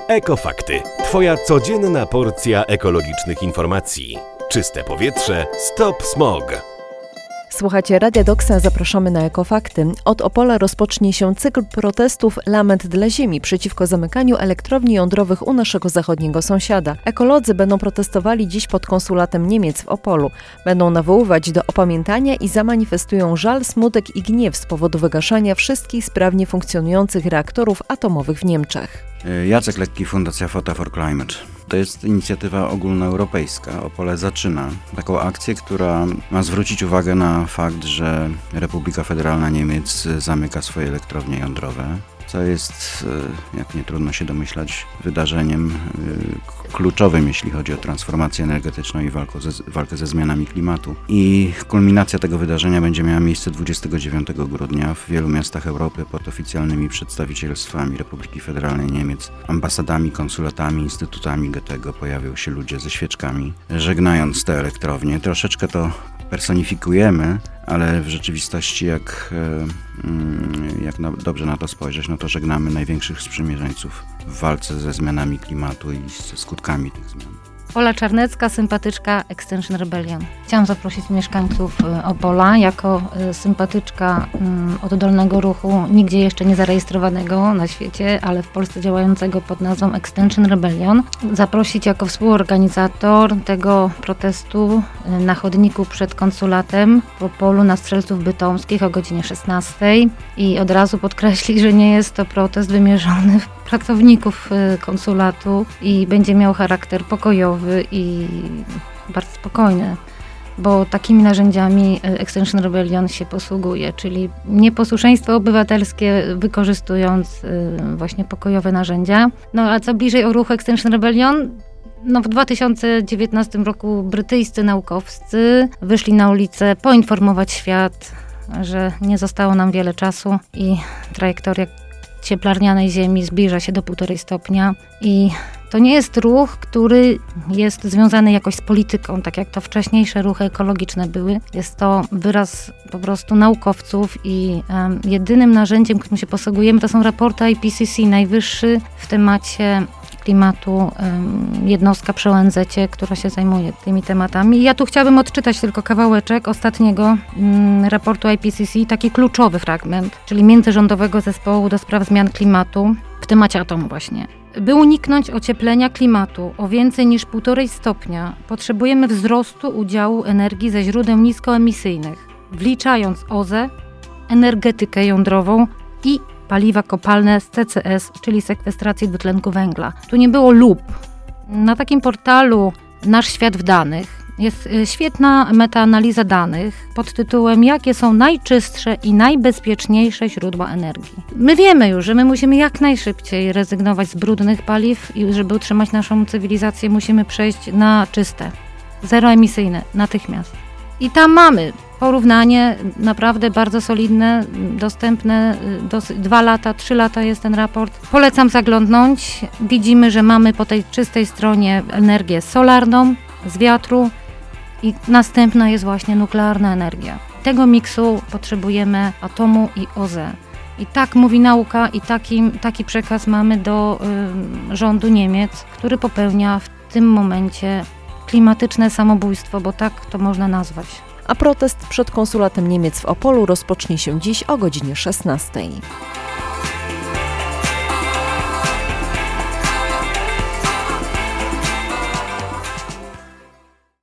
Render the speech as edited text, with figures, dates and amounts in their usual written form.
Ekofakty. Twoja codzienna porcja ekologicznych informacji. Czyste powietrze, stop smog. Słuchacie Radia Doksa, zapraszamy na Ekofakty. Od Opola rozpocznie się cykl protestów Lament dla Ziemi przeciwko zamykaniu elektrowni jądrowych u naszego zachodniego sąsiada. Ekolodzy będą protestowali dziś pod konsulatem Niemiec w Opolu. Będą nawoływać do opamiętania i zamanifestują żal, smutek i gniew z powodu wygaszania wszystkich sprawnie funkcjonujących reaktorów atomowych w Niemczech. Jacek Lekki, Fundacja Fota for Climate. To jest inicjatywa ogólnoeuropejska. Opole zaczyna taką akcję, która ma zwrócić uwagę na fakt, że Republika Federalna Niemiec zamyka swoje elektrownie jądrowe, co jest, jak nie trudno się domyślać, wydarzeniem kluczowym, jeśli chodzi o transformację energetyczną i walkę ze zmianami klimatu. I kulminacja tego wydarzenia będzie miała miejsce 29 grudnia w wielu miastach Europy pod oficjalnymi przedstawicielstwami Republiki Federalnej Niemiec, ambasadami, konsulatami, instytutami Goethego. Pojawią się ludzie ze świeczkami, żegnając te elektrownie. Troszeczkę to personifikujemy, ale w rzeczywistości jak dobrze na to spojrzeć, no to żegnamy największych sprzymierzeńców w walce ze zmianami klimatu i ze skutkami tych zmian. Ola Czarnecka, sympatyczka Extinction Rebellion. Chciałam zaprosić mieszkańców Opola jako sympatyczka oddolnego ruchu, nigdzie jeszcze nie zarejestrowanego na świecie, ale w Polsce działającego pod nazwą Extinction Rebellion. Zaprosić jako współorganizator tego protestu na chodniku przed konsulatem w Opolu na Strzelców Bytomskich o godzinie 16 i od razu podkreślić, że nie jest to protest wymierzony w pracowników konsulatu i będzie miał charakter pokojowy i bardzo spokojny, bo takimi narzędziami Extinction Rebellion się posługuje, czyli nieposłuszeństwo obywatelskie wykorzystując właśnie pokojowe narzędzia. No a co bliżej o ruchu Extinction Rebellion? No, w 2019 roku brytyjscy naukowcy wyszli na ulicę poinformować świat, że nie zostało nam wiele czasu i trajektoria cieplarnianej Ziemi zbliża się do 1,5 stopnia i to nie jest ruch, który jest związany jakoś z polityką, tak jak to wcześniejsze ruchy ekologiczne były. Jest to wyraz po prostu naukowców i jedynym narzędziem, którym się posługujemy, to są raporty IPCC, najwyższy w temacie klimatu jednostka przy ONZ-cie, która się zajmuje tymi tematami. Ja tu chciałabym odczytać tylko kawałeczek ostatniego raportu IPCC, taki kluczowy fragment, czyli Międzyrządowego Zespołu do Spraw Zmian Klimatu w temacie atomu właśnie. By uniknąć ocieplenia klimatu o więcej niż 1,5 stopnia, potrzebujemy wzrostu udziału energii ze źródeł niskoemisyjnych, wliczając OZE, energetykę jądrową i paliwa kopalne z CCS, czyli sekwestracji dwutlenku węgla. Tu nie było lub. Na takim portalu Nasz Świat w Danych jest świetna metaanaliza danych pod tytułem jakie są najczystsze i najbezpieczniejsze źródła energii. My wiemy już, że my musimy jak najszybciej rezygnować z brudnych paliw i żeby utrzymać naszą cywilizację musimy przejść na czyste, zeroemisyjne natychmiast. I tam mamy porównanie naprawdę bardzo solidne, dostępne, 2 lata, 3 lata jest ten raport. Polecam zaglądnąć. Widzimy, że mamy po tej czystej stronie energię solarną z wiatru i następna jest właśnie nuklearna energia. Tego miksu potrzebujemy atomu i OZE. I tak mówi nauka i taki przekaz mamy do rządu Niemiec, który popełnia w tym momencie klimatyczne samobójstwo, bo tak to można nazwać. A protest przed konsulatem Niemiec w Opolu rozpocznie się dziś o godzinie 16.